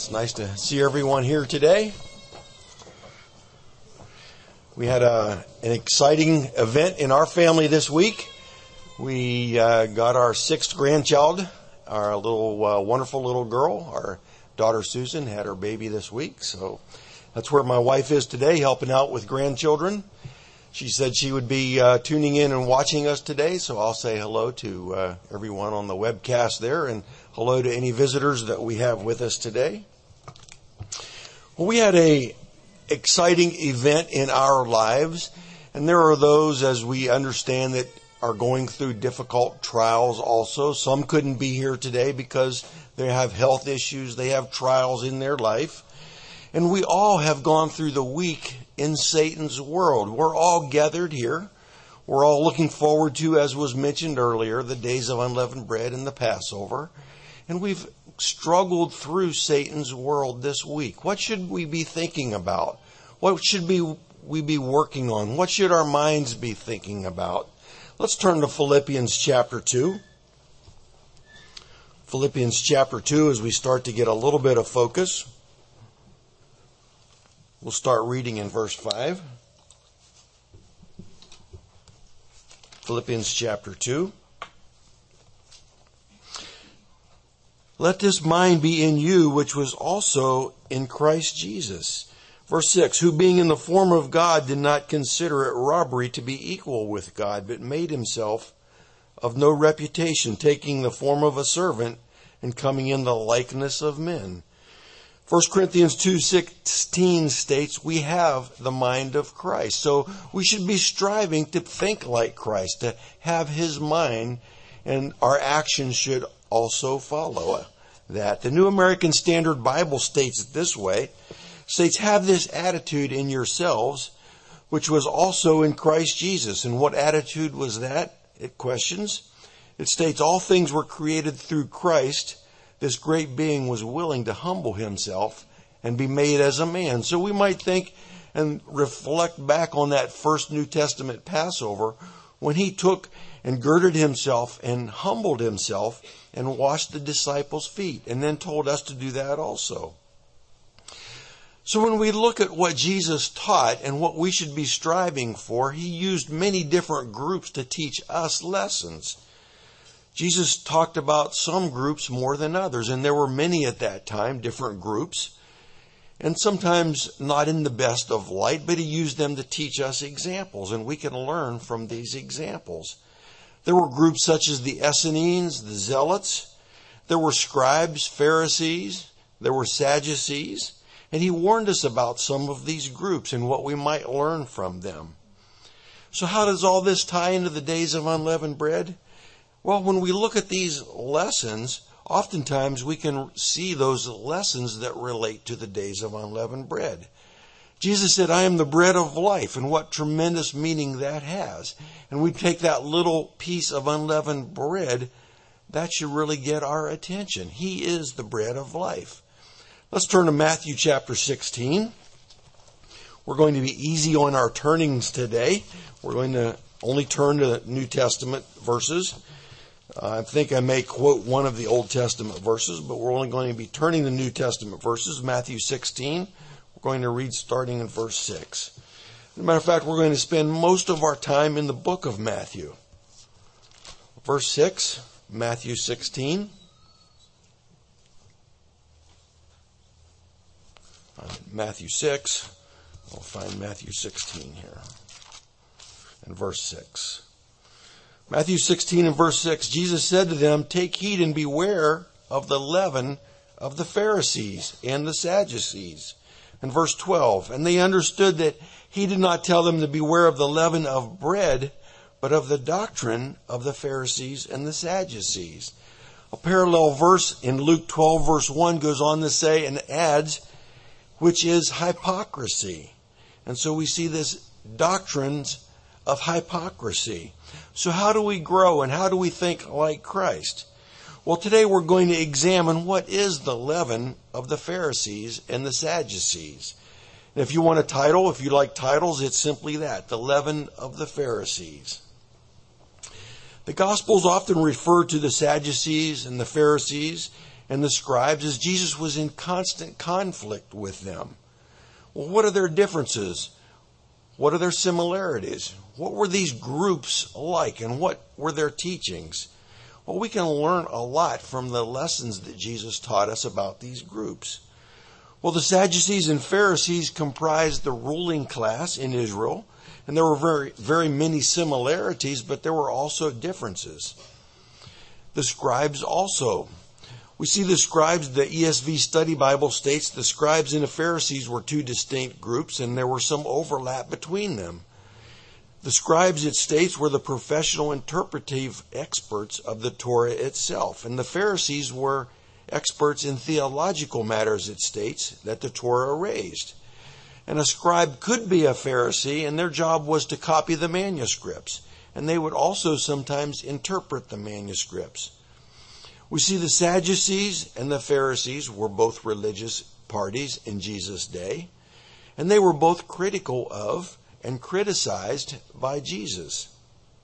It's nice to see everyone here today. We had an exciting event in our family this week. We got our sixth grandchild, our little wonderful little girl. Our daughter Susan had her baby this week. So that's where my wife is today, helping out with grandchildren. She said she would be tuning in and watching us today, so I'll say hello to everyone on the webcast there, and hello to any visitors that we have with us today. Well, we had an exciting event in our lives, and there are those, as we understand, that are going through difficult trials also. Some couldn't be here today because they have health issues, they have trials in their life. And we all have gone through the week in Satan's world. We're all gathered here. We're all looking forward to, as was mentioned earlier, the days of unleavened bread and the Passover. And we've struggled through Satan's world this week. What should we be thinking about? What should we be working on? What should our minds be thinking about? Let's turn to Philippians chapter 2. Philippians chapter 2, as we start to get a little bit of focus. We'll start reading in verse 5. Philippians chapter 2. Let this mind be in you, which was also in Christ Jesus. Verse 6, who being in the form of God did not consider it robbery to be equal with God, but made himself of no reputation, taking the form of a servant and coming in the likeness of men. 1 Corinthians 2:16 states we have the mind of Christ. So we should be striving to think like Christ, to have his mind, and our actions should also follow that. The New American Standard Bible states it this way. States, have this attitude in yourselves, which was also in Christ Jesus. And what attitude was that? It questions. It states, all things were created through Christ. This great being was willing to humble himself and be made as a man. So we might think and reflect back on that first New Testament Passover when he took and girded himself and humbled himself and washed the disciples' feet, and then told us to do that also. So when we look at what Jesus taught and what we should be striving for, he used many different groups to teach us lessons. Jesus talked about some groups more than others, and there were many at that time, different groups, and sometimes not in the best of light, but he used them to teach us examples, and we can learn from these examples. There were groups such as the Essenes, the Zealots, there were scribes, Pharisees, there were Sadducees, and he warned us about some of these groups and what we might learn from them. So how does all this tie into the days of unleavened bread? Well, when we look at these lessons, oftentimes we can see those lessons that relate to the days of unleavened bread. Jesus said, I am the bread of life, and what tremendous meaning that has. And we take that little piece of unleavened bread, that should really get our attention. He is the bread of life. Let's turn to Matthew chapter 16. We're going to be easy on our turnings today. We're going to only turn to New Testament verses. I think I may quote one of the Old Testament verses, but we're only going to be turning to New Testament verses. Matthew 16, we're going to read starting in verse 6. As a matter of fact, we're going to spend most of our time in the book of Matthew. Verse 6, Matthew 16. Matthew 6, we'll find Matthew 16 here, and verse 6. Matthew 16 and verse 6, Jesus said to them, take heed and beware of the leaven of the Pharisees and the Sadducees. And verse 12, and they understood that he did not tell them to beware of the leaven of bread, but of the doctrine of the Pharisees and the Sadducees. A parallel verse in Luke 12 verse 1 goes on to say and adds, which is hypocrisy. And so we see this doctrines of hypocrisy. So how do we grow and how do we think like Christ? Well, today we're going to examine what is the leaven of the Pharisees and the Sadducees. And if you want a title, if you like titles, it's simply that, the leaven of the Pharisees. The Gospels often refer to the Sadducees and the Pharisees and the scribes as Jesus was in constant conflict with them. Well, what are their differences? What are their similarities? What were these groups like, and what were their teachings? Well, we can learn a lot from the lessons that Jesus taught us about these groups. Well, the Sadducees and Pharisees comprised the ruling class in Israel, and there were very many similarities, but there were also differences. The scribes also. We see the scribes, the ESV Study Bible states the scribes and the Pharisees were two distinct groups, and there were some overlap between them. The scribes, it states, were the professional interpretive experts of the Torah itself, and the Pharisees were experts in theological matters, it states, that the Torah raised. And a scribe could be a Pharisee, and their job was to copy the manuscripts, and they would also sometimes interpret the manuscripts. We see the Sadducees and the Pharisees were both religious parties in Jesus' day, and they were both critical of and criticized by Jesus.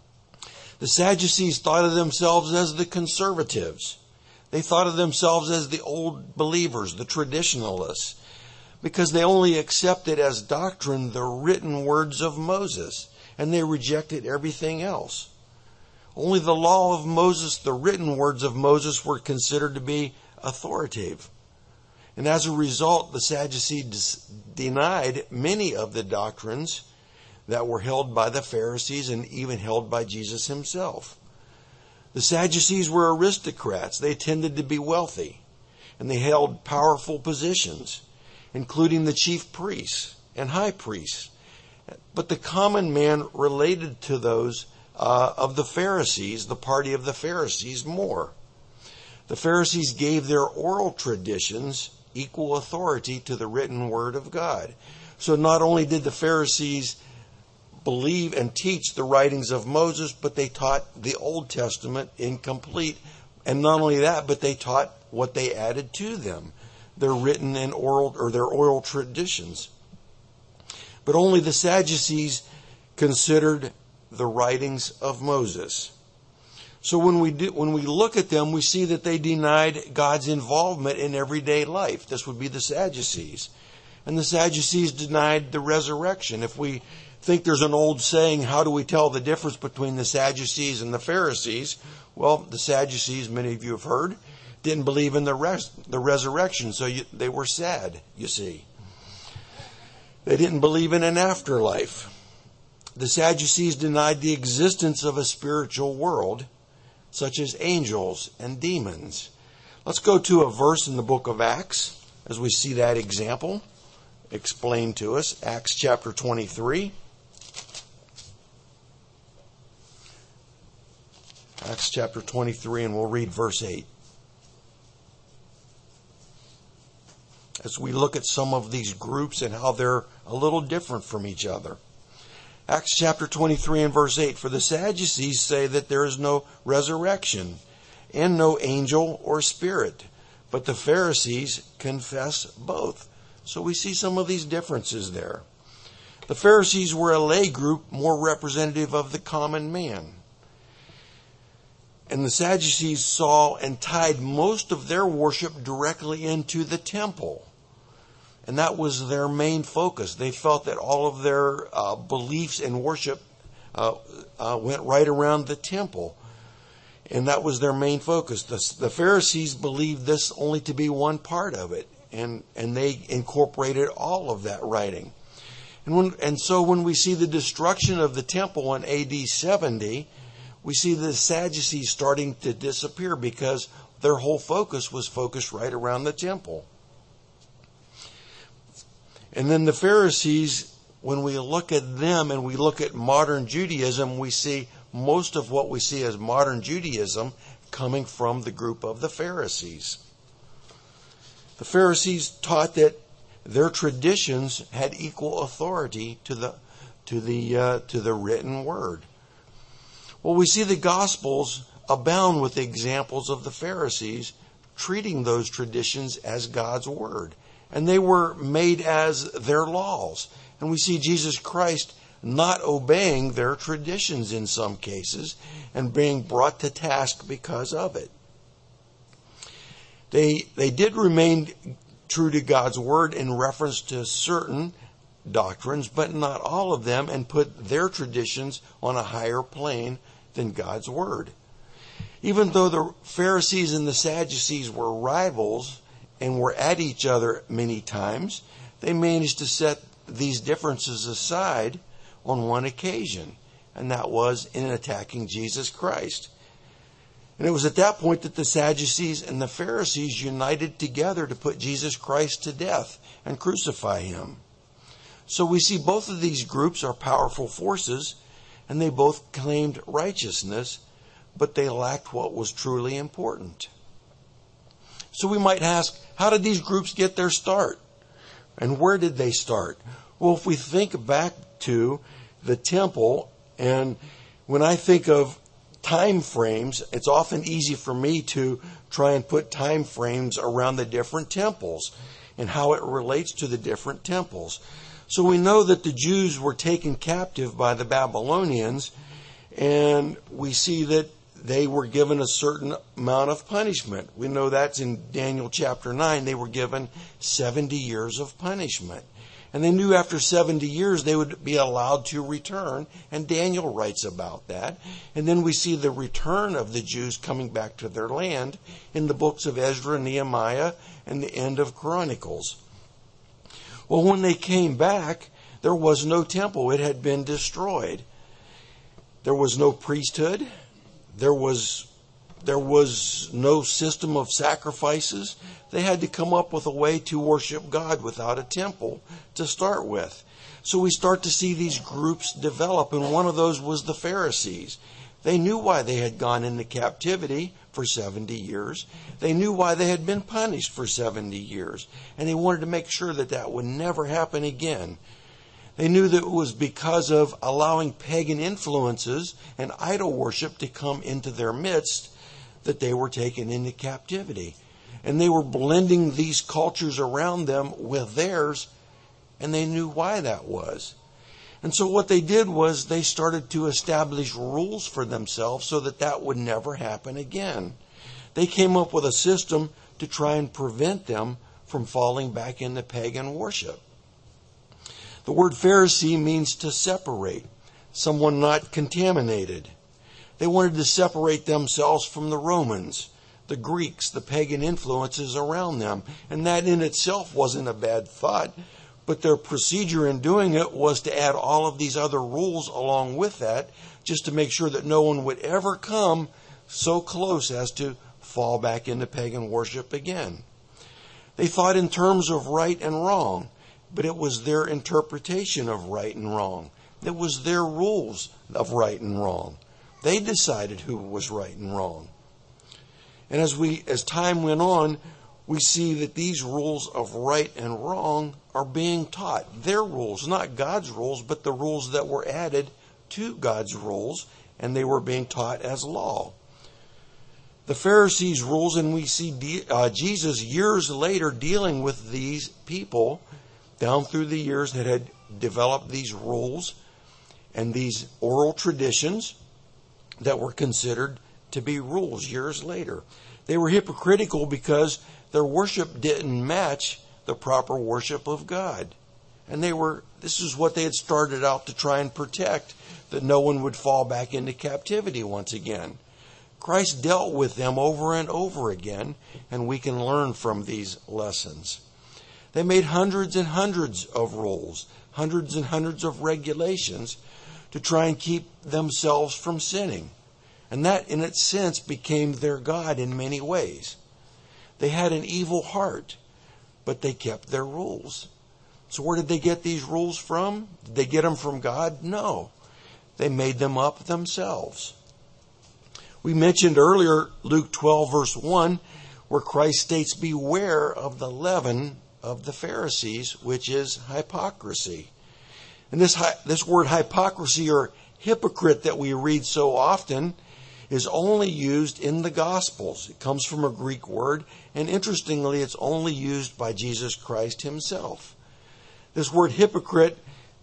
The Sadducees thought of themselves as the conservatives. They thought of themselves as the old believers, the traditionalists, because they only accepted as doctrine the written words of Moses, and they rejected everything else. Only the law of Moses, the written words of Moses, were considered to be authoritative. And as a result, the Sadducees denied many of the doctrines that were held by the Pharisees and even held by Jesus himself. The Sadducees were aristocrats. They tended to be wealthy, and they held powerful positions, including the chief priests and high priests. But the common man related to those of the Pharisees, the party of the Pharisees, more. The Pharisees gave their oral traditions equal authority to the written word of God. So not only did the Pharisees believe and teach the writings of Moses, but they taught the Old Testament incomplete. And not only that, but they taught what they added to them, their written and oral, or their oral traditions. But only the Sadducees considered the writings of Moses. So when we look at them, we see that they denied God's involvement in everyday life. This would be the Sadducees. And the Sadducees denied the resurrection. If we think there's an old saying, how do we tell the difference between the Sadducees and the Pharisees? Well, the Sadducees, many of you have heard, didn't believe in the resurrection, so they were sad, you see. They didn't believe in an afterlife. The Sadducees denied the existence of a spiritual world, such as angels and demons. Let's go to a verse in the book of Acts as we see that example explained to us. Acts chapter 23. Acts chapter 23, and we'll read verse 8. As we look at some of these groups and how they're a little different from each other. Acts chapter 23 and verse 8, for the Sadducees say that there is no resurrection and no angel or spirit, but the Pharisees confess both. So we see some of these differences there. The Pharisees were a lay group more representative of the common man. And the Sadducees saw and tied most of their worship directly into the temple. And that was their main focus. They felt that all of their beliefs and worship went right around the temple. And that was their main focus. The Pharisees believed this only to be one part of it. And they incorporated all of that writing. And so when we see the destruction of the temple in AD 70, we see the Sadducees starting to disappear because their whole focus was focused right around the temple. And then the Pharisees, when we look at them and we look at modern Judaism, we see most of what we see as modern Judaism coming from the group of the Pharisees. The Pharisees taught that their traditions had equal authority to the written word. Well, we see the Gospels abound with examples of the Pharisees treating those traditions as God's word. And they were made as their laws. And we see Jesus Christ not obeying their traditions in some cases and being brought to task because of it. They did remain true to God's word in reference to certain doctrines, but not all of them, and put their traditions on a higher plane than God's word. Even though the Pharisees and the Sadducees were rivals and were at each other many times, they managed to set these differences aside on one occasion, and that was in attacking Jesus Christ. And it was at that point that the Sadducees and the Pharisees united together to put Jesus Christ to death and crucify him. So we see both of these groups are powerful forces, and they both claimed righteousness, but they lacked what was truly important. So we might ask, how did these groups get their start? And where did they start? Well, if we think back to the temple, and when I think of time frames, it's often easy for me to try and put time frames around the different temples and how it relates to the different temples. So we know that the Jews were taken captive by the Babylonians, and we see that they were given a certain amount of punishment. We know that's in Daniel chapter 9. They were given 70 years of punishment. And they knew after 70 years they would be allowed to return. And Daniel writes about that. And then we see the return of the Jews coming back to their land in the books of Ezra, Nehemiah, and the end of Chronicles. Well, when they came back, there was no temple. It had been destroyed. There was no priesthood. There was no system of sacrifices. They had to come up with a way to worship God without a temple to start with. So we start to see these groups develop, and one of those was the Pharisees. They knew why they had gone into captivity for 70 years. They knew why they had been punished for 70 years, and they wanted to make sure that that would never happen again. They knew that it was because of allowing pagan influences and idol worship to come into their midst that they were taken into captivity. And they were blending these cultures around them with theirs, and they knew why that was. And so what they did was they started to establish rules for themselves so that that would never happen again. They came up with a system to try and prevent them from falling back into pagan worship. The word Pharisee means to separate, someone not contaminated. They wanted to separate themselves from the Romans, the Greeks, the pagan influences around them. And that in itself wasn't a bad thought, but their procedure in doing it was to add all of these other rules along with that, just to make sure that no one would ever come so close as to fall back into pagan worship again. They thought in terms of right and wrong, but it was their interpretation of right and wrong. It was their rules of right and wrong. They decided who was right and wrong. And as time went on, we see that these rules of right and wrong are being taught. Their rules, not God's rules, but the rules that were added to God's rules, and they were being taught as law. The Pharisees' rules, and we see Jesus years later dealing with these people down through the years that had developed these rules and these oral traditions that were considered to be rules years later. They were hypocritical because their worship didn't match the proper worship of God. And this is what they had started out to try and protect, that no one would fall back into captivity once again. Christ dealt with them over and over again, and we can learn from these lessons. They made hundreds and hundreds of rules, hundreds and hundreds of regulations to try and keep themselves from sinning. And that, in its sense, became their God in many ways. They had an evil heart, but they kept their rules. So where did they get these rules from? Did they get them from God? No. They made them up themselves. We mentioned earlier Luke 12, verse 1, where Christ states, "Beware of the leaven of the Pharisees, which is hypocrisy." And this word hypocrisy or hypocrite that we read so often is only used in the Gospels. It comes from a Greek word, and interestingly, it's only used by Jesus Christ himself. This word hypocrite,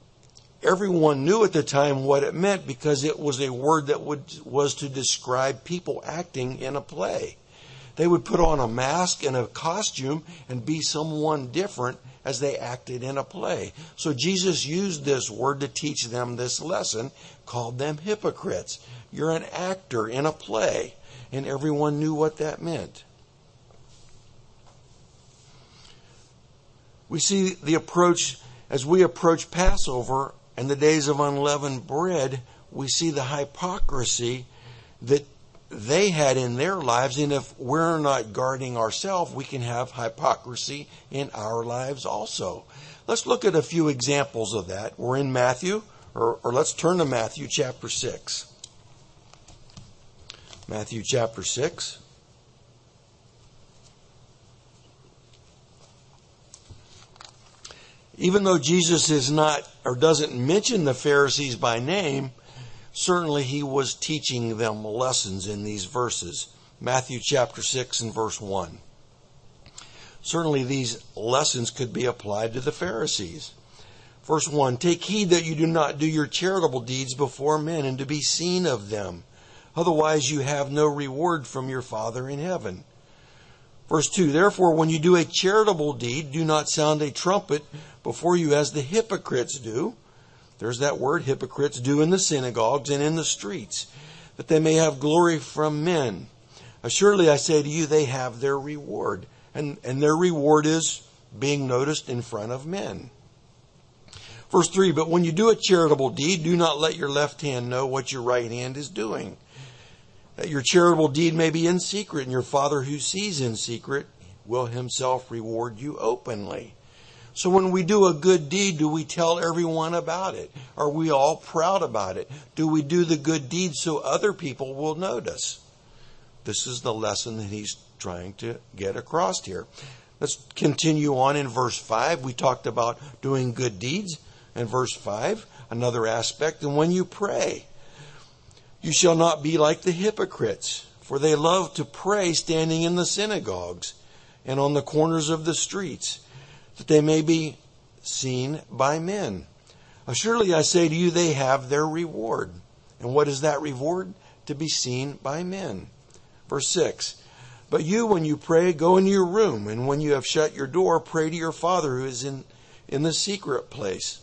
everyone knew at the time what it meant because it was a word that was to describe people acting in a play. They would put on a mask and a costume and be someone different as they acted in a play. So Jesus used this word to teach them this lesson, called them hypocrites. You're an actor in a play, and everyone knew what that meant. We see the approach, as we approach Passover and the days of unleavened bread, we see the hypocrisy that they had in their lives. And if we're not guarding ourselves, we can have hypocrisy in our lives also. Let's look at a few examples of that. We're in Matthew, or let's turn to Matthew chapter 6. Matthew chapter 6. Even though Jesus is not, or doesn't mention the Pharisees by name, certainly he was teaching them lessons in these verses. Matthew chapter 6 and verse 1. Certainly these lessons could be applied to the Pharisees. Verse 1, take heed that you do not do your charitable deeds before men and to be seen of them. Otherwise you have no reward from your Father in heaven. Verse 2, therefore when you do a charitable deed, do not sound a trumpet before you as the hypocrites do. There's that word, hypocrites, do in the synagogues and in the streets, that they may have glory from men. Assuredly I say to you, they have their reward. And their reward is being noticed in front of men. Verse 3, but when you do a charitable deed, do not let your left hand know what your right hand is doing. That your charitable deed may be in secret, and your Father who sees in secret will himself reward you openly. So when we do a good deed, do we tell everyone about it? Are we all proud about it? Do we do the good deed so other people will notice? This is the lesson that he's trying to get across here. Let's continue on in verse 5. We talked about doing good deeds. In verse 5, another aspect, and when you pray, you shall not be like the hypocrites, for they love to pray standing in the synagogues and on the corners of the streets, that they may be seen by men. Assuredly, I say to you, they have their reward. And what is that reward? To be seen by men. Verse 6, but you, when you pray, go into your room, and when you have shut your door, pray to your Father who is in the secret place.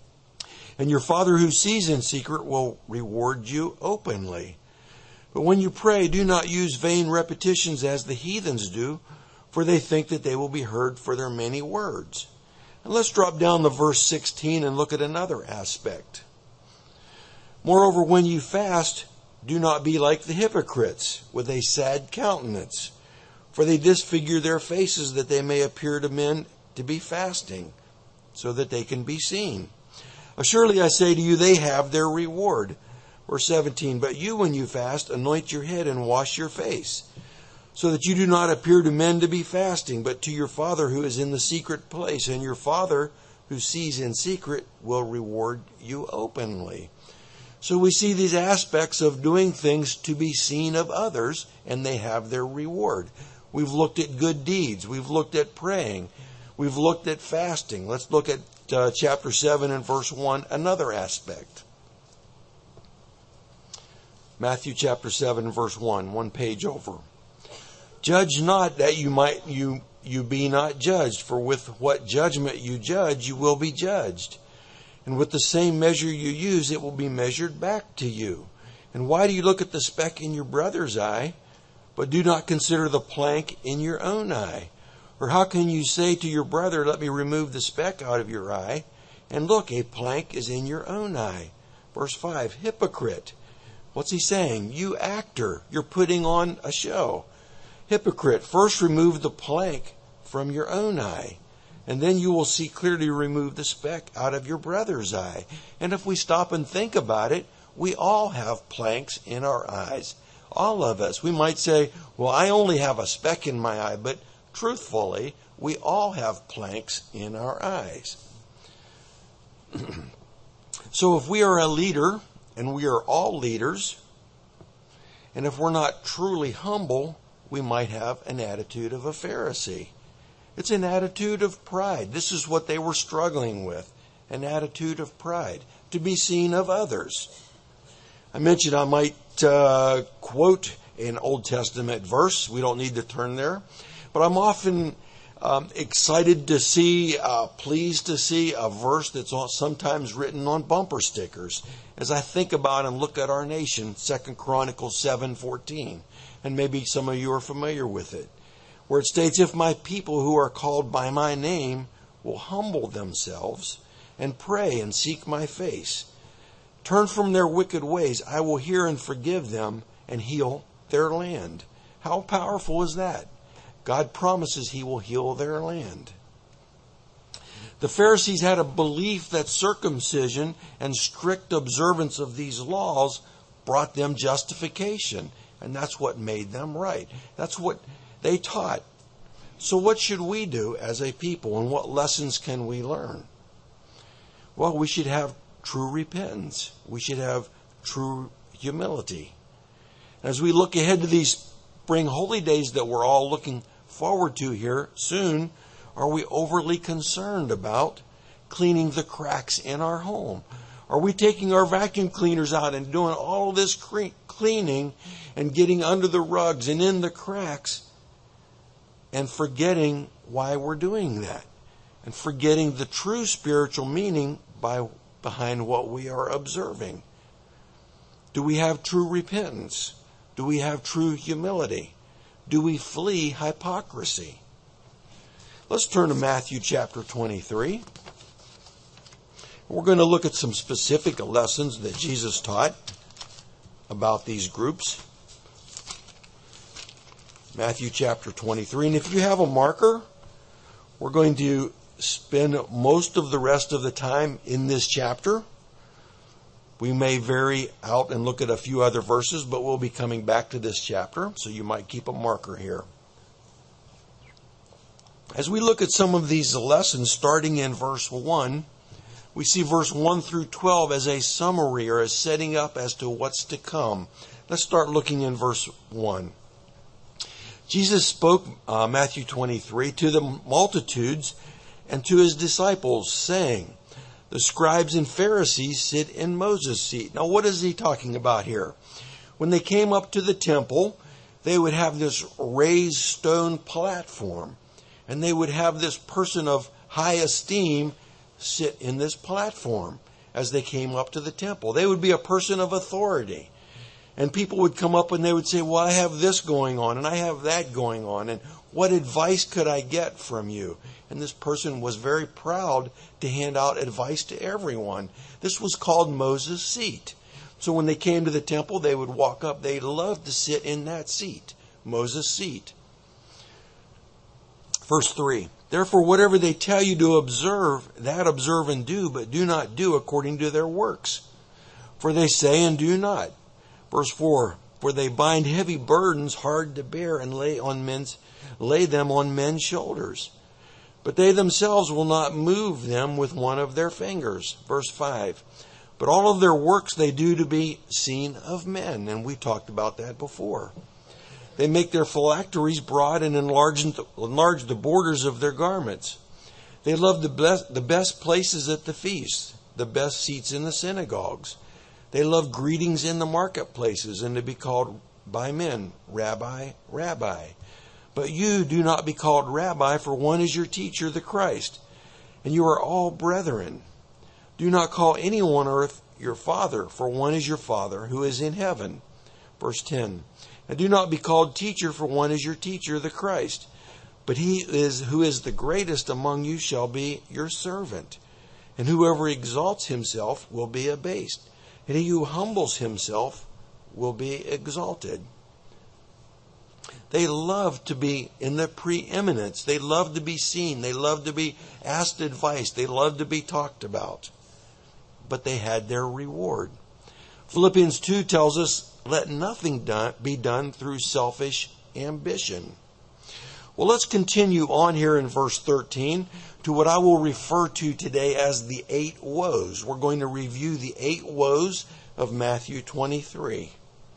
And your Father who sees in secret will reward you openly. But when you pray, do not use vain repetitions as the heathens do, for they think that they will be heard for their many words. And let's drop down to verse 16 and look at another aspect. Moreover, when you fast, do not be like the hypocrites with a sad countenance, for they disfigure their faces that they may appear to men to be fasting, so that they can be seen. Assuredly, I say to you, they have their reward. Verse 17, but you, when you fast, anoint your head and wash your face, so that you do not appear to men to be fasting, but to your Father who is in the secret place. And your Father who sees in secret will reward you openly. So we see these aspects of doing things to be seen of others, and they have their reward. We've looked at good deeds. We've looked at praying. We've looked at fasting. Let's look at chapter 7 and verse 1, another aspect. Matthew chapter 7 verse 1, one page over. Judge not that you be not judged, for with what judgment you judge, you will be judged. And with the same measure you use, it will be measured back to you. And why do you look at the speck in your brother's eye, but do not consider the plank in your own eye? Or how can you say to your brother, let me remove the speck out of your eye, and look, a plank is in your own eye? Verse 5, hypocrite. What's he saying? You actor, you're putting on a show. Hypocrite, first remove the plank from your own eye, and then you will see clearly remove the speck out of your brother's eye. And if we stop and think about it, we all have planks in our eyes. All of us. We might say, well, I only have a speck in my eye, but truthfully, we all have planks in our eyes. So if we are a leader, and we are all leaders, and if we're not truly humble, we might have an attitude of a Pharisee. It's an attitude of pride. This is what they were struggling with, an attitude of pride, to be seen of others. I mentioned I might quote an Old Testament verse. We don't need to turn there. But I'm often excited to see, pleased to see a verse that's sometimes written on bumper stickers as I think about and look at our nation, 2 Chronicles 7:14. And maybe some of you are familiar with it, where it states, "If my people who are called by my name will humble themselves and pray and seek my face, turn from their wicked ways, I will hear and forgive them and heal their land." How powerful is that? God promises He will heal their land. The Pharisees had a belief that circumcision and strict observance of these laws brought them justification, and that's what made them right. That's what they taught. So what should we do as a people, and what lessons can we learn? Well, we should have true repentance. We should have true humility. As we look ahead to these spring holy days that we're all looking forward to here soon, are we overly concerned about cleaning the cracks in our home? Are we taking our vacuum cleaners out and doing all this cleaning and getting under the rugs and in the cracks and forgetting why we're doing that? And forgetting the true spiritual meaning behind what we are observing? Do we have true repentance? Do we have true humility? Do we flee hypocrisy? Let's turn to Matthew chapter 23. We're going to look at some specific lessons that Jesus taught about these groups. Matthew chapter 23. And if you have a marker, we're going to spend most of the rest of the time in this chapter. We may vary out and look at a few other verses, but we'll be coming back to this chapter, so you might keep a marker here. As we look at some of these lessons, starting in verse 1, we see verse 1 through 12 as a summary or as setting up as to what's to come. Let's start looking in verse 1. Jesus spoke, Matthew 23, to the multitudes and to His disciples, saying, "The scribes and Pharisees sit in Moses' seat." Now, what is He talking about here? When they came up to the temple, they would have this raised stone platform, and they would have this person of high esteem sit in this platform as they came up to the temple. They would be a person of authority. And people would come up and they would say, "Well, I have this going on and I have that going on. And what advice could I get from you?" And this person was very proud to hand out advice to everyone. This was called Moses' seat. So when they came to the temple, they would walk up. They loved to sit in that seat, Moses' seat. Verse 3, "Therefore, whatever they tell you to observe, that observe and do, but do not do according to their works. For they say and do not." Verse 4, "For they bind heavy burdens hard to bear and lay them on men's shoulders. But they themselves will not move them with one of their fingers." Verse 5, "But all of their works they do to be seen of men." And we talked about that before. "They make their phylacteries broad and enlarge the borders of their garments. They love the best places at the feasts, the best seats in the synagogues. They love greetings in the marketplaces and to be called by men, 'Rabbi, Rabbi.' But you do not be called Rabbi, for one is your teacher, the Christ, and you are all brethren. Do not call anyone on earth your father, for one is your Father who is in heaven." Verse 10, "And do not be called teacher, for one is your teacher, the Christ. But he who is the greatest among you shall be your servant. And whoever exalts himself will be abased, and he who humbles himself will be exalted." They love to be in the preeminence. They love to be seen. They love to be asked advice. They love to be talked about. But they had their reward. Philippians 2 tells us, "Let nothing be done through selfish ambition." Well, let's continue on here in verse 13 to what I will refer to today as the 8 woes. We're going to review the 8 woes of Matthew 23.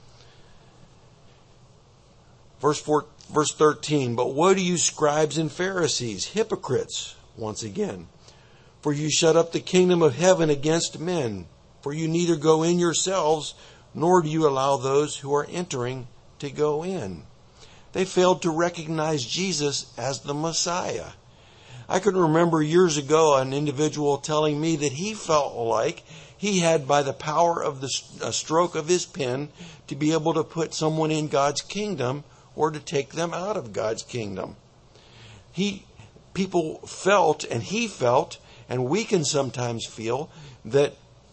Verse 13, "But woe to you, scribes and Pharisees, hypocrites," once again, "for you shut up the kingdom of heaven against men. For you neither go in yourselves, nor do you allow those who are entering to go in. They failed to recognize Jesus as the Messiah. I can remember years ago an individual telling me that he felt like he had, by the power of the stroke of his pen, to be able to put someone in God's kingdom or to take them out of God's kingdom. People felt, and he felt, and we can sometimes feel, that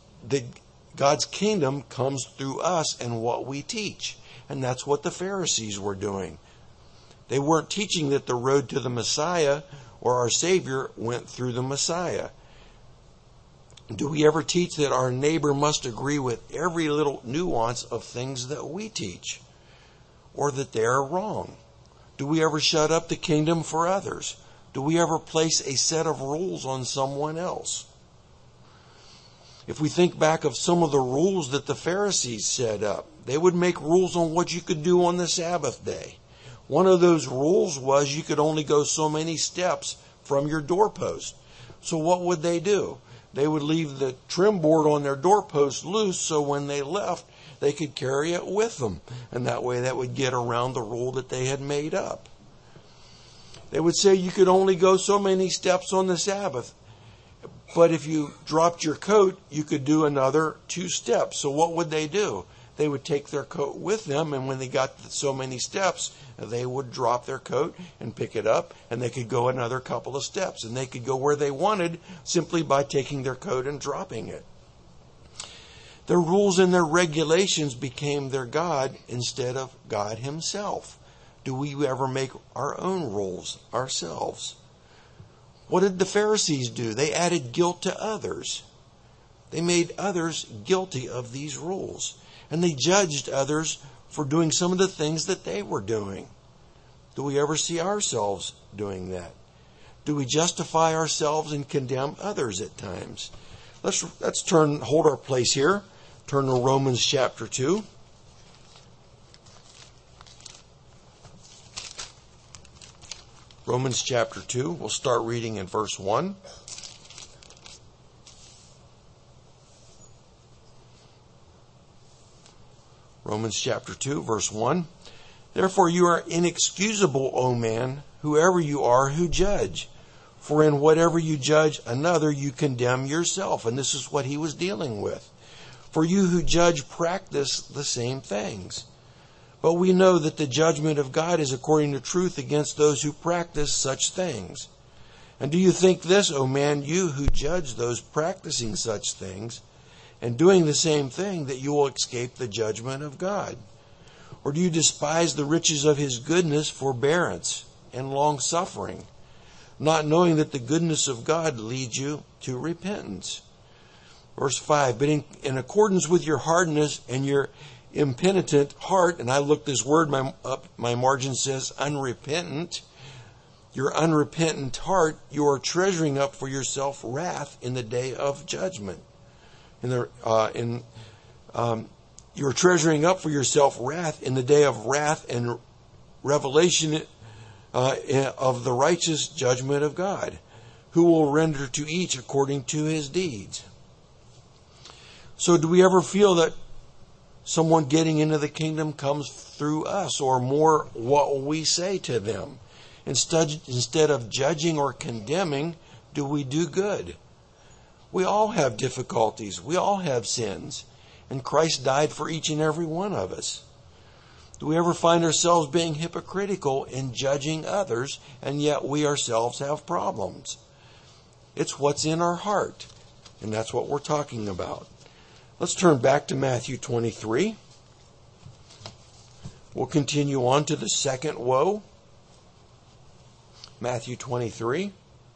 God's kingdom comes through us and what we teach. And that's what the Pharisees were doing. They weren't teaching that the road to the Messiah or our Savior went through the Messiah. Do we ever teach that our neighbor must agree with every little nuance of things that we teach, or that they are wrong? Do we ever shut up the kingdom for others? Do we ever place a set of rules on someone else? If we think back of some of the rules that the Pharisees set up, they would make rules on what you could do on the Sabbath day. One of those rules was you could only go so many steps from your doorpost. So what would they do? They would leave the trim board on their doorpost loose so when they left, they could carry it with them. And that way that would get around the rule that they had made up. They would say you could only go so many steps on the Sabbath. But if you dropped your coat, you could do another 2 steps. So what would they do? They would take their coat with them, and when they got so many steps, they would drop their coat and pick it up, and they could go another couple of steps. And they could go where they wanted simply by taking their coat and dropping it. Their rules and their regulations became their God instead of God Himself. Do we ever make our own rules ourselves? What did the Pharisees do? They added guilt to others. They made others guilty of these rules. And they judged others for doing some of the things that they were doing. Do we ever see ourselves doing that? Do we justify ourselves and condemn others at times? Let's hold our place here. Turn to Romans chapter 2. Romans chapter 2. We'll start reading in verse 1. Romans chapter 2, verse 1. Therefore you are inexcusable, O man, whoever you are who judge. For in whatever you judge another, you condemn yourself. And this is what he was dealing with. For you who judge practice the same things. But we know that the judgment of God is according to truth against those who practice such things. And do you think this, O man, you who judge those practicing such things, and doing the same thing, that you will escape the judgment of God? Or do you despise the riches of His goodness, forbearance, and long-suffering, not knowing that the goodness of God leads you to repentance? Verse 5, but in accordance with your hardness and your impenitent heart, and I looked this word up, my margin says unrepentant, your unrepentant heart, you are treasuring up for yourself wrath in the day of judgment. You're treasuring up for yourself wrath in the day of wrath and revelation of the righteous judgment of God, who will render to each according to his deeds. So do we ever feel that someone getting into the kingdom comes through us, or more what we say to them? Instead of judging or condemning, do we do good? We all have difficulties. We all have sins. And Christ died for each and every one of us. Do we ever find ourselves being hypocritical in judging others, and yet we ourselves have problems? It's what's in our heart. And that's what we're talking about. Let's turn back to Matthew 23. We'll continue on to the second woe. Matthew 23.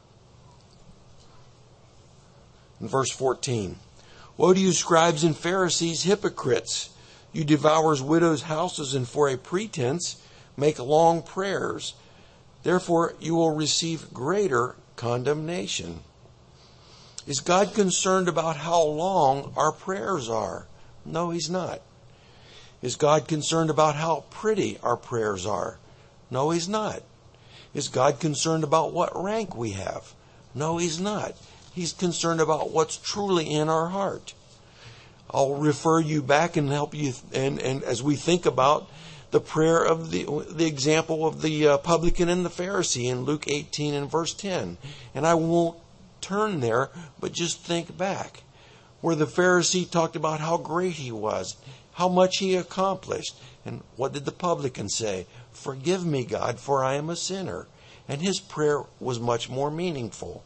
In verse 14, woe to you, scribes and Pharisees, hypocrites! You devour widows' houses, and for a pretense make long prayers. Therefore you will receive greater condemnation. Is God concerned about how long our prayers are? No, He's not. Is God concerned about how pretty our prayers are? No, He's not. Is God concerned about what rank we have? No, He's not. He's concerned about what's truly in our heart. I'll refer you back and help you, and as we think about the prayer of the example of the publican and the Pharisee in Luke 18 and verse 10. And I won't turn there, but just think back, where the Pharisee talked about how great he was, how much he accomplished. And what did the publican say? Forgive me, God, for I am a sinner. And his prayer was much more meaningful.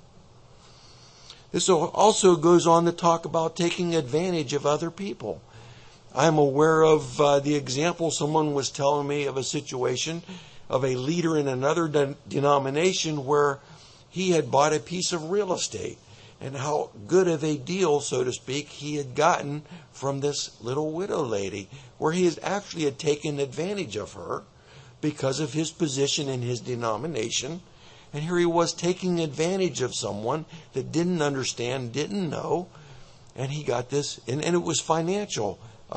This also goes on to talk about taking advantage of other people. I'm aware of the example someone was telling me of a situation of a leader in another denomination where he had bought a piece of real estate, and how good of a deal, so to speak, he had gotten from this little widow lady, where he had taken advantage of her because of his position in his denomination. And here he was taking advantage of someone that didn't understand, didn't know, and he got this, and it was financial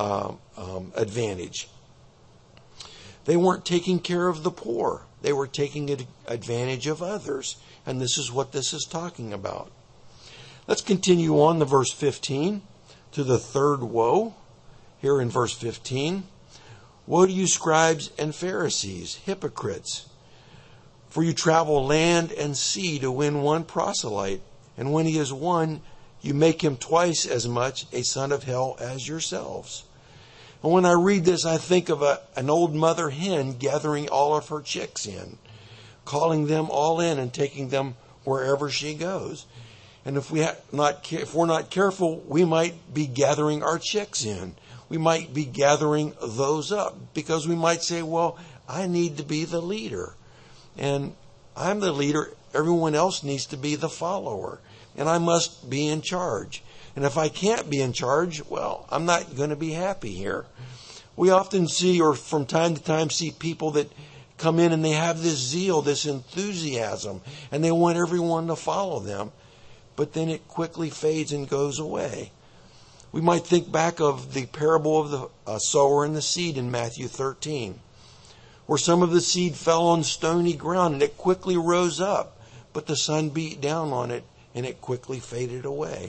advantage. They weren't taking care of the poor. They were taking advantage of others. And this is what this is talking about. Let's continue on to verse 15, to the third woe. Here in verse 15. Woe to you, scribes and Pharisees, hypocrites! For you travel land and sea to win one proselyte, and when he is won, you make him twice as much a son of hell as yourselves. And when I read this, I think of an old mother hen gathering all of her chicks in, calling them all in and taking them wherever she goes. And if we're not careful, we might be gathering our chicks in. We might be gathering those up because we might say, well, I need to be the leader. And I'm the leader. Everyone else needs to be the follower. And I must be in charge. And if I can't be in charge, well, I'm not going to be happy here. We often see, or from time to time see, people that come in and they have this zeal, this enthusiasm, and they want everyone to follow them. But then it quickly fades and goes away. We might think back of the parable of the sower and the seed in Matthew 13, where some of the seed fell on stony ground and it quickly rose up, but the sun beat down on it and it quickly faded away.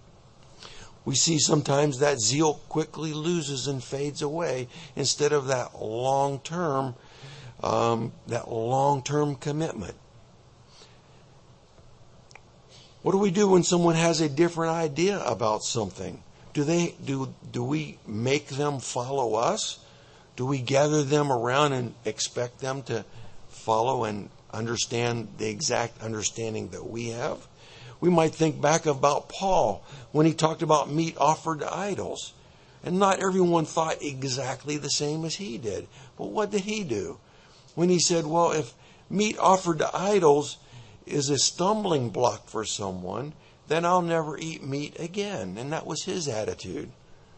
We see sometimes that zeal quickly loses and fades away instead of that long-term commitment. What do we do when someone has a different idea about something? Do we make them follow us? Do we gather them around and expect them to follow and understand the exact understanding that we have? We might think back about Paul when he talked about meat offered to idols. And not everyone thought exactly the same as he did. But what did he do? When he said, well, if meat offered to idols is a stumbling block for someone, then I'll never eat meat again. And that was his attitude.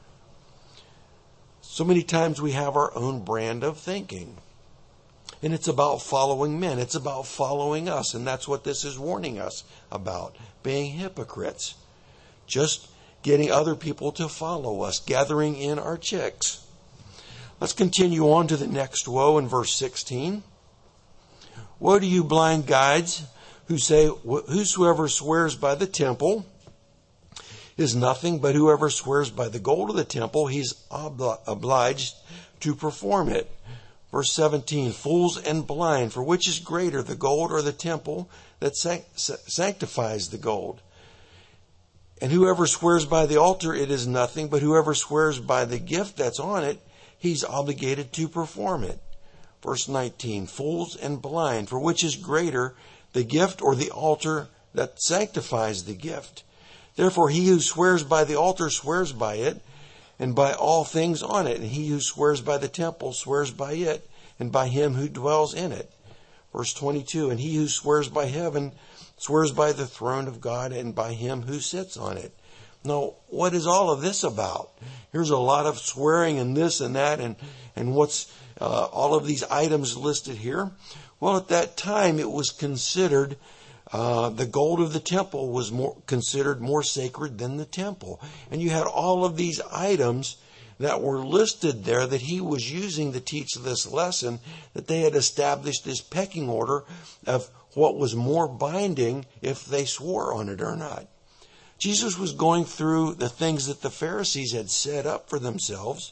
So many times we have our own brand of thinking. And it's about following men. It's about following us. And that's what this is warning us about. Being hypocrites. Just getting other people to follow us. Gathering in our chicks. Let's continue on to the next woe in verse 16. Woe to you, blind guides, who say, whosoever swears by the temple is nothing, but whoever swears by the gold of the temple, he's obliged to perform it. Verse 17, fools and blind, for which is greater, the gold or the temple that sanctifies the gold? And whoever swears by the altar, it is nothing, but whoever swears by the gift that's on it, he's obligated to perform it. Verse 19, fools and blind, for which is greater, the gift or the altar that sanctifies the gift? Therefore, he who swears by the altar swears by it, and by all things on it. And he who swears by the temple swears by it, and by him who dwells in it. Verse 22, and he who swears by heaven swears by the throne of God, and by him who sits on it. Now, what is all of this about? Here's a lot of swearing and this and that, and what's all of these items listed here. Well, at that time, it was considered the gold of the temple was considered more sacred than the temple. And you had all of these items that were listed there that he was using to teach this lesson, that they had established this pecking order of what was more binding if they swore on it or not. Jesus was going through the things that the Pharisees had set up for themselves,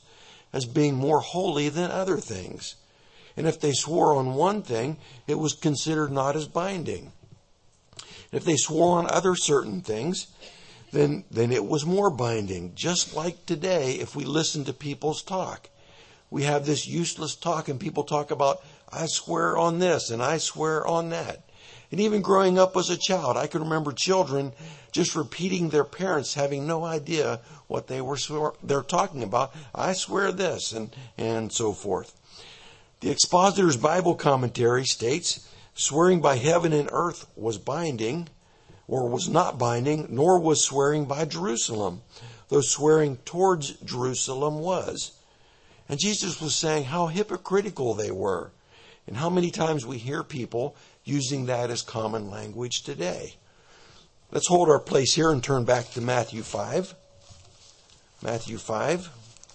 as being more holy than other things. And if they swore on one thing, it was considered not as binding. If they swore on other certain things, then it was more binding. Just like today, if we listen to people's talk, we have this useless talk and people talk about, I swear on this and I swear on that. And even growing up as a child, I can remember children just repeating their parents having no idea what they're talking about. I swear this and so forth. The Expositor's Bible Commentary states, swearing by heaven and earth was binding, or was not binding, nor was swearing by Jerusalem, though swearing towards Jerusalem was. And Jesus was saying how hypocritical they were, and how many times we hear people using that as common language today. Let's hold our place here and turn back to Matthew 5. Matthew 5.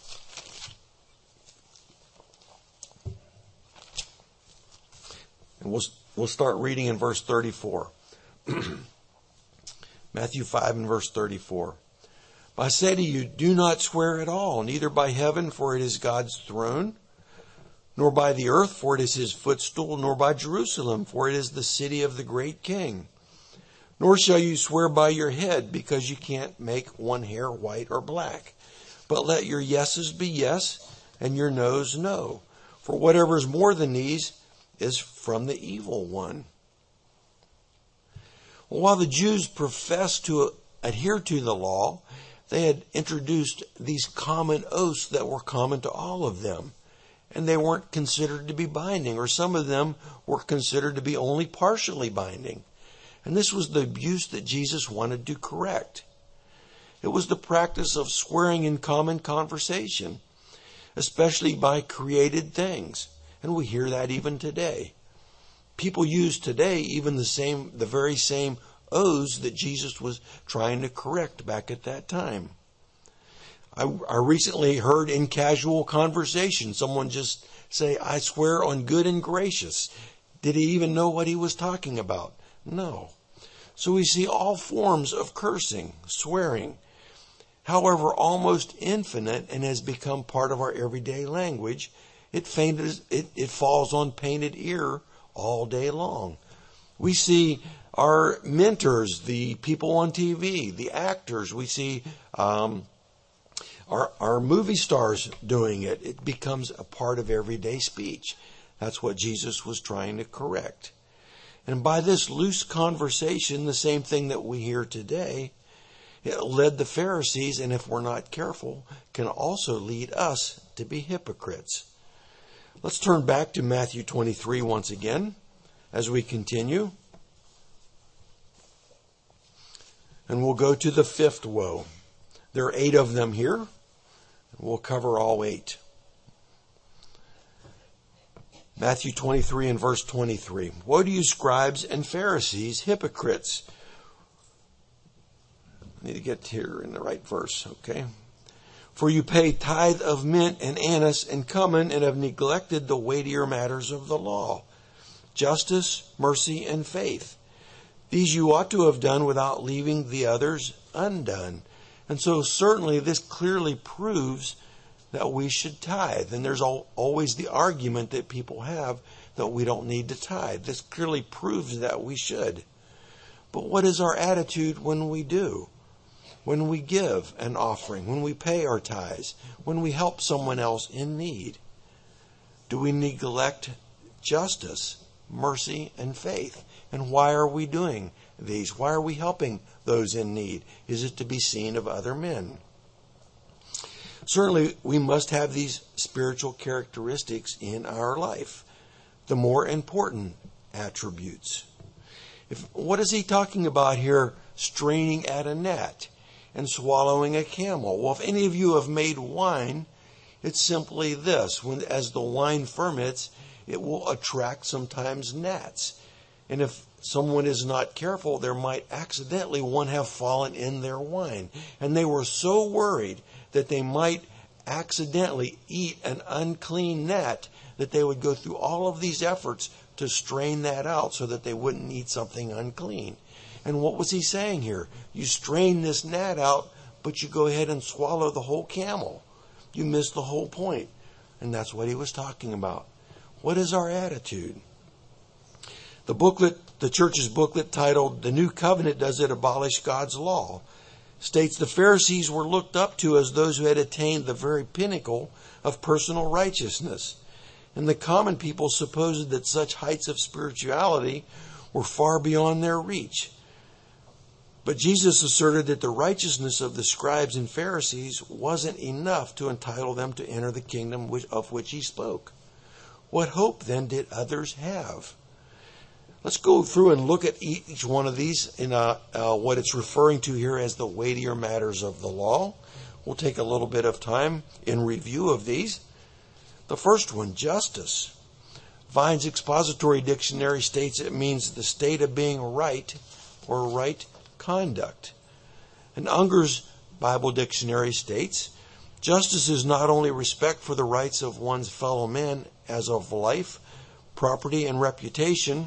And we'll start reading in verse 34. Matthew 5 and verse 34. But I say to you, do not swear at all, neither by heaven, for it is God's throne, nor by the earth, for it is his footstool, nor by Jerusalem, for it is the city of the great king. Nor shall you swear by your head, because you can't make one hair white or black. But let your yeses be yes, and your noes no. For whatever is more than these is from the evil one. Well, while the Jews professed to adhere to the law, they had introduced these common oaths that were common to all of them. And they weren't considered to be binding, or some of them were considered to be only partially binding. And this was the abuse that Jesus wanted to correct. It was the practice of swearing in common conversation, especially by created things. And we hear that even today. People use today even the very same oaths that Jesus was trying to correct back at that time. I recently heard in casual conversation someone just say, I swear on good and gracious. Did he even know what he was talking about? No. So we see all forms of cursing, swearing, however almost infinite and has become part of our everyday language. It falls on painted ear all day long. We see our mentors, the people on TV, the actors. We see our movie stars doing it. It becomes a part of everyday speech. That's what Jesus was trying to correct. And by this loose conversation, the same thing that we hear today, it led the Pharisees, and if we're not careful, can also lead us to be hypocrites. Let's turn back to Matthew 23 once again as we continue. And we'll go to the fifth woe. There are 8 of them here. We'll cover all 8. Matthew 23 and verse 23. Woe to you, scribes and Pharisees, hypocrites. I need to get here in the right verse, okay? For you pay tithe of mint and anise and cumin, and have neglected the weightier matters of the law, justice, mercy, and faith. These you ought to have done without leaving the others undone. And so certainly this clearly proves that we should tithe. And there's always the argument that people have that we don't need to tithe. This clearly proves that we should. But what is our attitude when we do? When we give an offering, when we pay our tithes, when we help someone else in need? Do we neglect justice, mercy, and faith? And why are we doing these? Why are we helping those in need? Is it to be seen of other men? Certainly, we must have these spiritual characteristics in our life, the more important attributes. What is he talking about here? Straining at a gnat and swallowing a camel. Well, if any of you have made wine, it's simply this. As the wine ferments, it will attract sometimes gnats. And if someone is not careful, there might accidentally one have fallen in their wine. And they were so worried that they might accidentally eat an unclean gnat that they would go through all of these efforts to strain that out so that they wouldn't eat something unclean. And what was he saying here? You strain this gnat out, but you go ahead and swallow the whole camel. you miss the whole point. And that's what he was talking about. What is our attitude? The church's booklet titled "The New Covenant Does It Abolish God's Law?" states the Pharisees were looked up to as those who had attained the very pinnacle of personal righteousness. And the common people supposed that such heights of spirituality were far beyond their reach. But Jesus asserted that the righteousness of the scribes and Pharisees wasn't enough to entitle them to enter the kingdom of which he spoke. What hope then did others have? Let's go through and look at each one of these in what it's referring to here as the weightier matters of the law. We'll take a little bit of time in review of these. The first one, justice. Vine's Expository Dictionary states it means the state of being right or right conduct. And Unger's Bible Dictionary states, justice is not only respect for the rights of one's fellow men as of life, property, and reputation.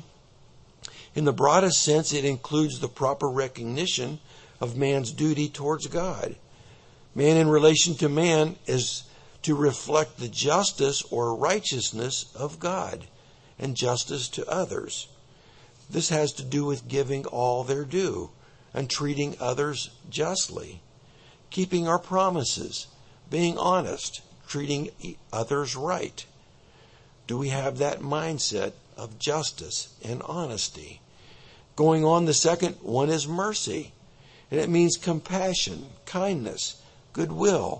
In the broadest sense, it includes the proper recognition of man's duty towards God. Man in relation to man is to reflect the justice or righteousness of God and justice to others. This has to do with giving all their due and treating others justly, keeping our promises, being honest, treating others right. Do we have that mindset of justice and honesty? Going on, the second one is mercy. And it means compassion, kindness, goodwill,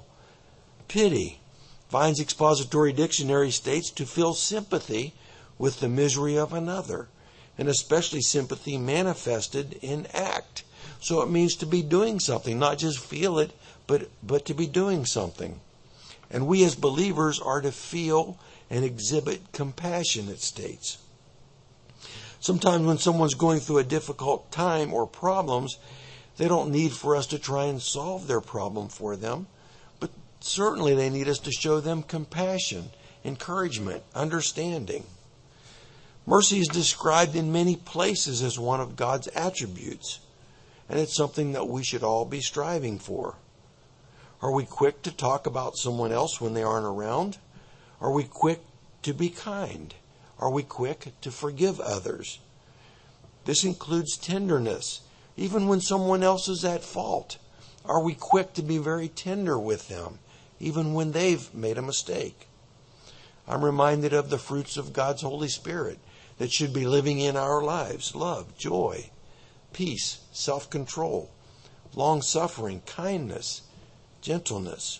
pity. Vine's Expository Dictionary states to feel sympathy with the misery of another, and especially sympathy manifested in act. So it means to be doing something, not just feel it, but to be doing something. And we as believers are to feel and exhibit compassion, it states. Sometimes when someone's going through a difficult time or problems, they don't need for us to try and solve their problem for them, but certainly they need us to show them compassion, encouragement, understanding. Mercy is described in many places as one of God's attributes, and it's something that we should all be striving for. Are we quick to talk about someone else when they aren't around? Are we quick to be kind? Are we quick to forgive others? This includes tenderness, even when someone else is at fault. Are we quick to be very tender with them, even when they've made a mistake? I'm reminded of the fruits of God's Holy Spirit that should be living in our lives: love, joy, peace, self-control, long-suffering, kindness, gentleness.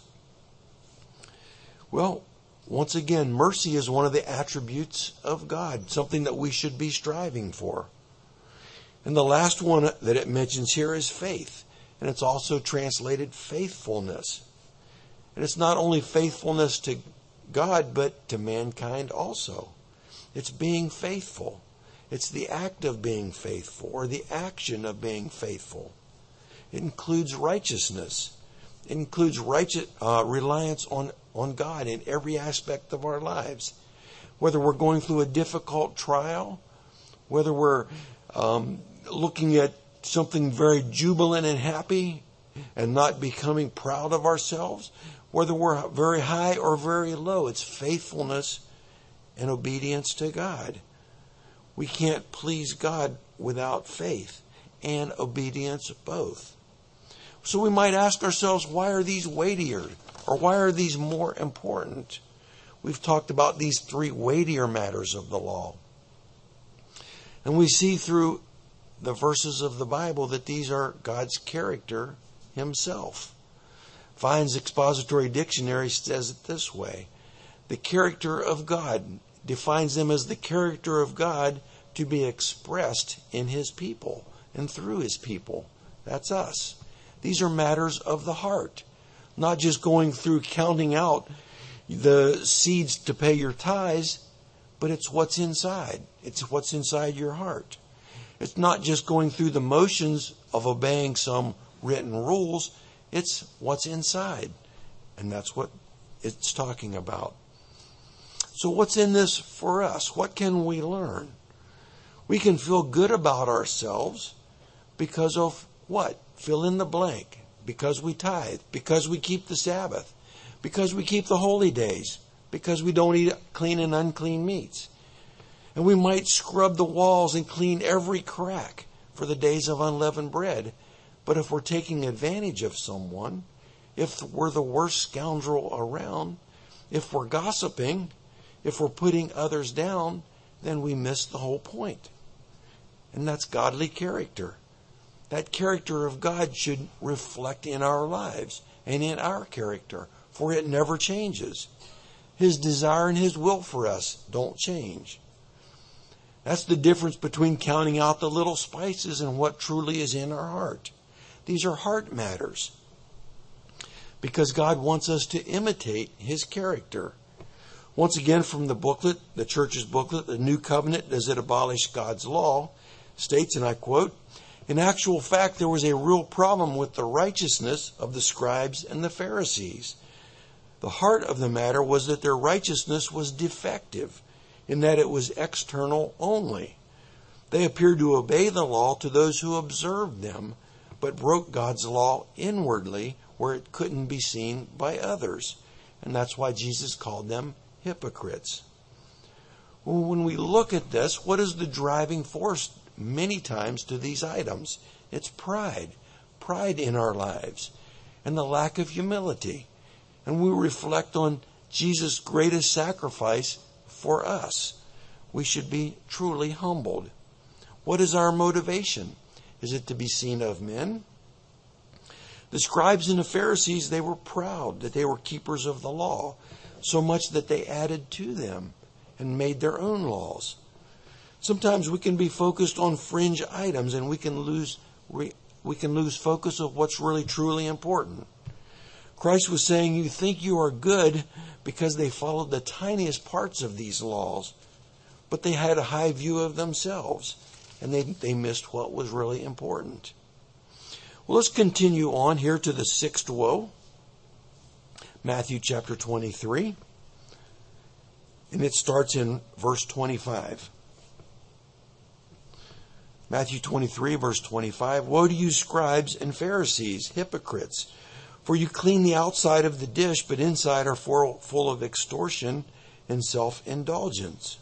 Well, once again, mercy is one of the attributes of God, something that we should be striving for. And the last one that it mentions here is faith, and it's also translated faithfulness. And it's not only faithfulness to God, but to mankind also. It's being faithful. It's the act of being faithful, or the action of being faithful. It includes righteousness. It includes reliance on God in every aspect of our lives. Whether we're going through a difficult trial, whether we're looking at something very jubilant and happy and not becoming proud of ourselves, whether we're very high or very low, it's faithfulness and obedience to God. We can't please God without faith and obedience both. So we might ask ourselves, why are these weightier? Or why are these more important? We've talked about these three weightier matters of the law. And we see through the verses of the Bible that these are God's character himself. Vine's Expository Dictionary says it this way: the character of God defines them as the character of God to be expressed in his people and through his people. That's us. These are matters of the heart. Not just going through counting out the seeds to pay your tithes, but it's what's inside. It's what's inside your heart. It's not just going through the motions of obeying some written rules. It's what's inside. And that's what it's talking about. So what's in this for us? What can we learn? We can feel good about ourselves because of what? Fill in the blank. Because we tithe, because we keep the Sabbath, because we keep the holy days, because we don't eat clean and unclean meats. And we might scrub the walls and clean every crack for the days of unleavened bread. But if we're taking advantage of someone, if we're the worst scoundrel around, if we're gossiping, if we're putting others down, then we miss the whole point. And that's godly character. That character of God should reflect in our lives and in our character, for it never changes. His desire and His will for us don't change. That's the difference between counting out the little spices and what truly is in our heart. These are heart matters. Because God wants us to imitate His character. Once again, from the booklet, the church's booklet, The New Covenant, Does It Abolish God's Law? States, and I quote, "In actual fact, there was a real problem with the righteousness of the scribes and the Pharisees. The heart of the matter was that their righteousness was defective, in that it was external only. They appeared to obey the law to those who observed them, but broke God's law inwardly where it couldn't be seen by others." And that's why Jesus called them hypocrites. Well, when we look at this, what is the driving force many times to these items? It's pride. Pride in our lives. And the lack of humility. And we reflect on Jesus' greatest sacrifice for us. We should be truly humbled. What is our motivation? Is it to be seen of men? The scribes and the Pharisees, they were proud that they were keepers of the law, so much that they added to them and made their own laws. Sometimes we can be focused on fringe items and we can lose focus of what's really truly important. Christ was saying, you think you are good because they followed the tiniest parts of these laws, but they had a high view of themselves and they missed what was really important. Well, let's continue on here to the sixth woe. Matthew chapter 23. And it starts in verse 25. Matthew 23, verse 25. "Woe to you, scribes and Pharisees, hypocrites! For you clean the outside of the dish, but inside are full of extortion and self-indulgence.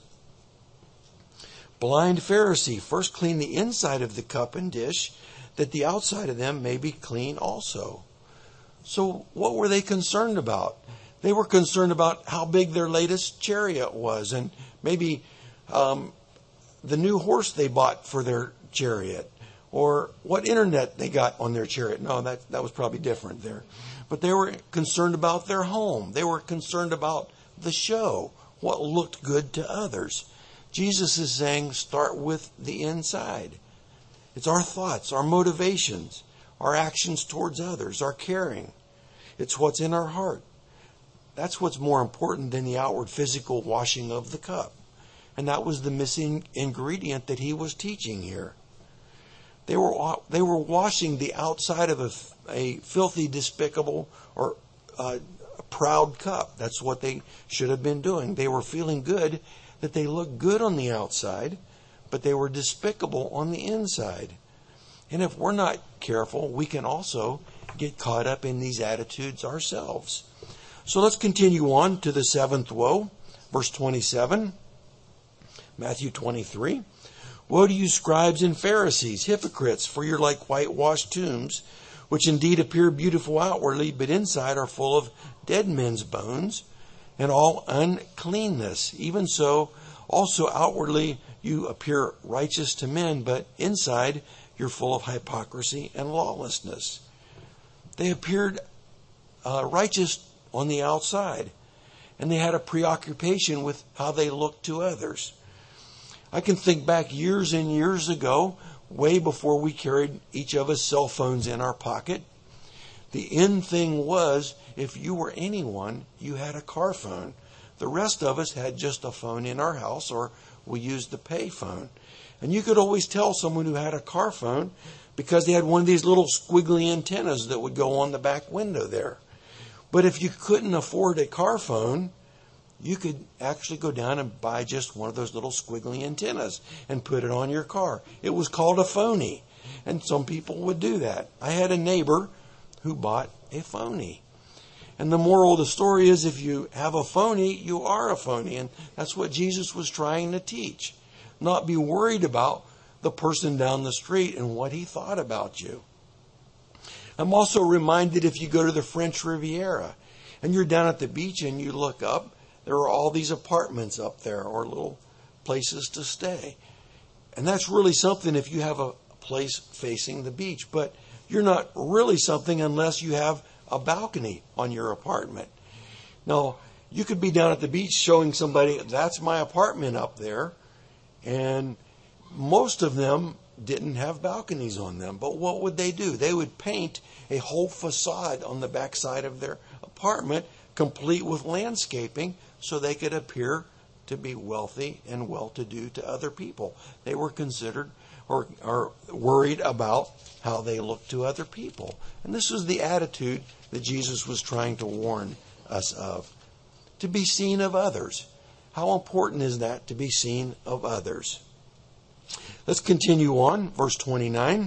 Blind Pharisee, first clean the inside of the cup and dish, that the outside of them may be clean also." So what were they concerned about? They were concerned about how big their latest chariot was, and maybe the new horse they bought for their chariot, or what internet they got on their chariot. No, that was probably different there. But they were concerned about their home. They were concerned about the show, what looked good to others. Jesus is saying, start with the inside. It's our thoughts, our motivations, our actions towards others, our caring. It's what's in our heart. That's what's more important than the outward physical washing of the cup. And that was the missing ingredient that he was teaching here. They were washing the outside of a filthy, despicable, or a proud cup. That's what they should have been doing. They were feeling good that they looked good on the outside, but they were despicable on the inside. And if we're not careful, we can also get caught up in these attitudes ourselves. So let's continue on to the seventh woe, verse 27, Matthew 23. "Woe to you, scribes and Pharisees, hypocrites, for you're like whitewashed tombs, which indeed appear beautiful outwardly, but inside are full of dead men's bones and all uncleanness. Even so, also outwardly you appear righteous to men, but inside you're full of hypocrisy and lawlessness." They appeared righteous on the outside, and they had a preoccupation with how they looked to others. I can think back years and years ago, way before we carried each of us cell phones in our pocket. The in thing was, if you were anyone, you had a car phone. The rest of us had just a phone in our house, or we used the pay phone. And you could always tell someone who had a car phone because they had one of these little squiggly antennas that would go on the back window there. But if you couldn't afford a car phone, you could actually go down and buy just one of those little squiggly antennas and put it on your car. It was called a phony, and some people would do that. I had a neighbor who bought a phony. And the moral of the story is, if you have a phony, you are a phony. And that's what Jesus was trying to teach. Not be worried about the person down the street and what he thought about you. I'm also reminded, if you go to the French Riviera and you're down at the beach and you look up, there are all these apartments up there, or little places to stay. And that's really something if you have a place facing the beach. But you're not really something unless you have a balcony on your apartment. Now, you could be down at the beach showing somebody, that's my apartment up there. And most of them didn't have balconies on them. But what would they do? They would paint a whole facade on the backside of their apartment, complete with landscaping, so they could appear to be wealthy and well-to-do to other people. They were considered or worried about how they looked to other people. And this was the attitude that Jesus was trying to warn us of. To be seen of others. How important is that, to be seen of others? Let's continue on, verse 29.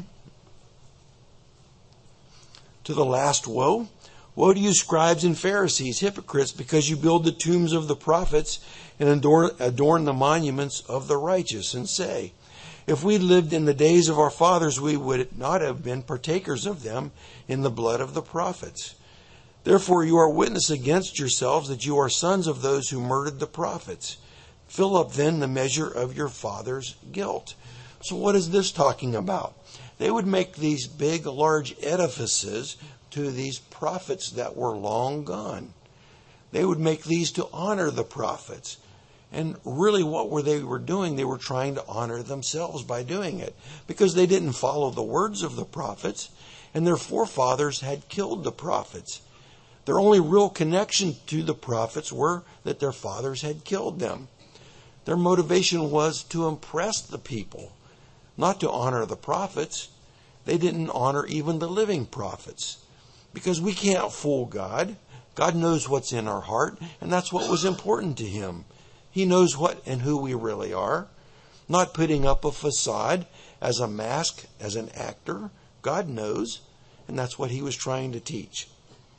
To the last woe. Woe to you, scribes and Pharisees, hypocrites, because you build the tombs of the prophets and adorn the monuments of the righteous, and say, if we lived in the days of our fathers, we would not have been partakers of them in the blood of the prophets. Therefore you are witness against yourselves that you are sons of those who murdered the prophets. Fill up then the measure of your father's guilt. So what is this talking about? They would make these big, large edifices to these prophets that were long gone. They would make these to honor the prophets. And really what they were doing, they were trying to honor themselves by doing it. Because they didn't follow the words of the prophets, and their forefathers had killed the prophets. Their only real connection to the prophets were that their fathers had killed them. Their motivation was to impress the people, not to honor the prophets. They didn't honor even the living prophets. Because we can't fool God. God knows what's in our heart, and that's what was important to him. He knows what and who we really are. Not putting up a facade as a mask, as an actor. God knows, and that's what he was trying to teach.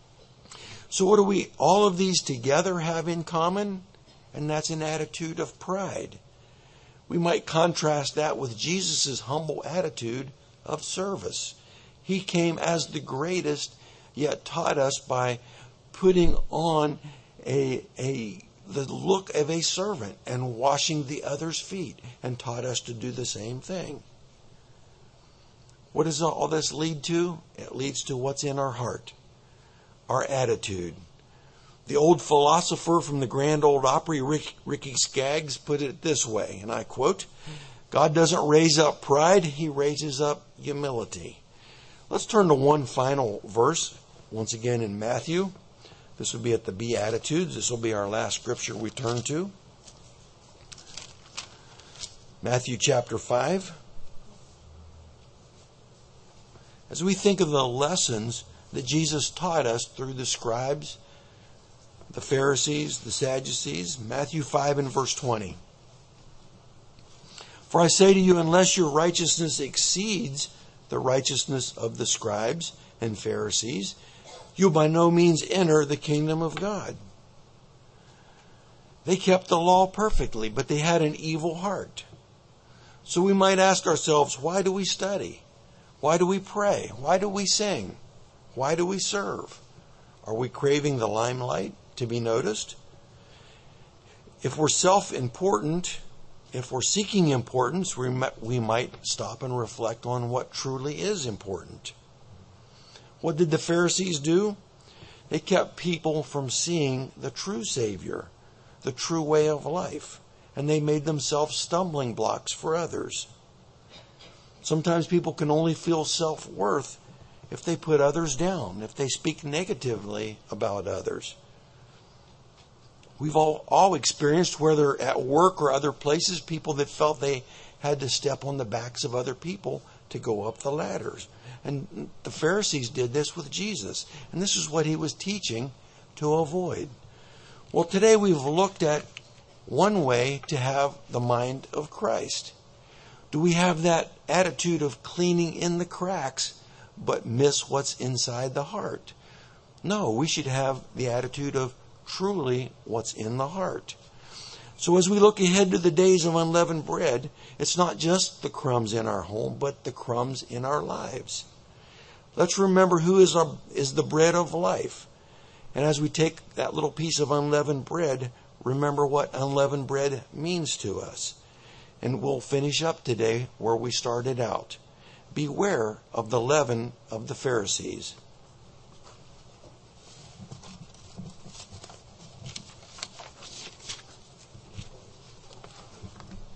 So what do we, all of these together, have in common? And that's an attitude of pride. We might contrast that with Jesus' humble attitude of service. He came as the greatest, yet taught us by putting on the look of a servant and washing the other's feet, and taught us to do the same thing. What does all this lead to? It leads to what's in our heart, our attitude. The old philosopher from the Grand Ole Opry, Ricky Skaggs, put it this way, and I quote, God doesn't raise up pride, he raises up humility. Let's turn to one final verse, once again in Matthew. This will be at the Beatitudes. This will be our last scripture we turn to. Matthew chapter 5. As we think of the lessons that Jesus taught us through the scribes, the Pharisees, the Sadducees, Matthew 5 and verse 20. For I say to you, unless your righteousness exceeds the righteousness of the scribes and Pharisees, you'll by no means enter the kingdom of God. They kept the law perfectly, but they had an evil heart. So we might ask ourselves, why do we study? Why do we pray? Why do we sing? Why do we serve? Are we craving the limelight to be noticed? If we're self-important, if we're seeking importance, we might stop and reflect on what truly is important. What did the Pharisees do? They kept people from seeing the true Savior, the true way of life, and they made themselves stumbling blocks for others. Sometimes people can only feel self-worth if they put others down, if they speak negatively about others. We've all experienced, whether at work or other places, people that felt they had to step on the backs of other people to go up the ladders. And the Pharisees did this with Jesus. And this is what he was teaching to avoid. Well, today we've looked at one way to have the mind of Christ. Do we have that attitude of cleaning in the cracks, but miss what's inside the heart? No, we should have the attitude of truly what's in the heart. So as we look ahead to the days of unleavened bread, it's not just the crumbs in our home, but the crumbs in our lives. Let's remember who is the bread of life. And as we take that little piece of unleavened bread, remember what unleavened bread means to us. And we'll finish up today where we started out. Beware of the leaven of the Pharisees.